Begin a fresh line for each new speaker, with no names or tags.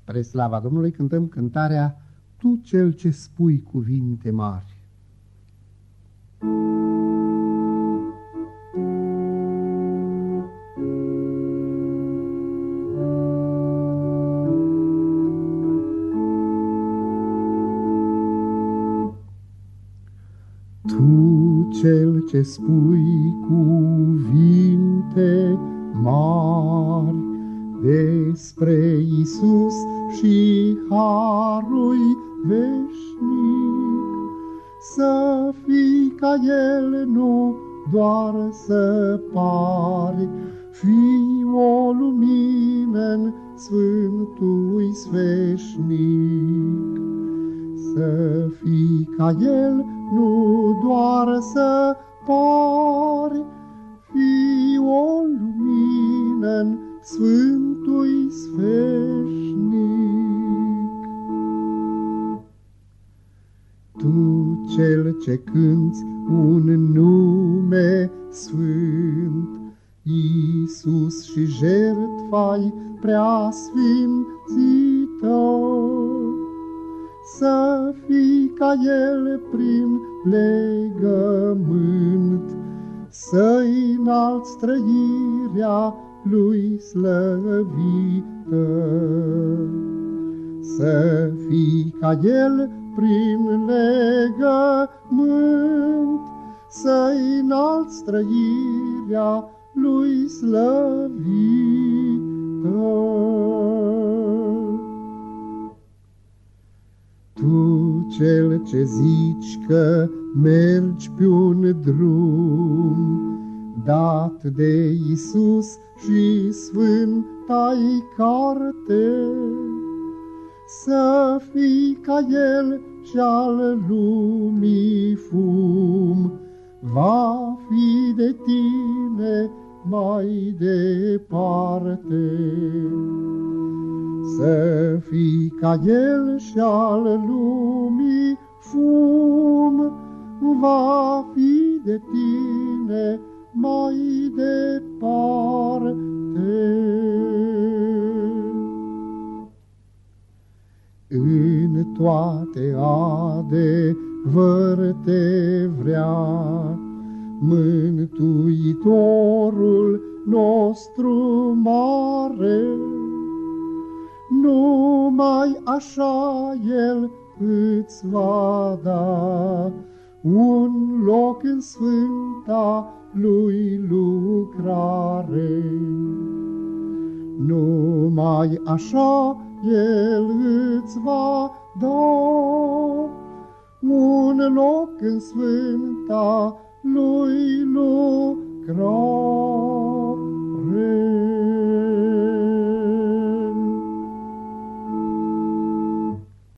Spre slava Domnului cântăm cântarea Tu cel ce spui cuvinte mari. Tu cel ce spui cuvinte mari despre Iisus și harul veșnic, să fii ca El, nu doar să pari, fii o lumină-n Sfântul veșnic. Să fii ca El, nu doar să pari, fii o lumină-n Sfântul veșnic. Tu cel ce cânți un nume sfânt, Iisus și jertfa-i preasfințită, să fii ca El prin legământ, să-i înalți trăirea Lui slăvită. Să fii ca El prin legământ, să-i înalți trăirea Lui slăvită. Tu cel ce zici că mergi pe un drum dat de Iisus și sfânta-i carte, să fii ca El și al lumii fum, va fi de tine mai departe. Să fii ca El și al lumii fum, va fi de tine mai departe. În toate adevăr te vrea Mântuitorul nostru mare, numai așa El îți va da un loc în sfânta Lui lucrare. Numai așa El îți va da un loc în sfânta Lui lucrare.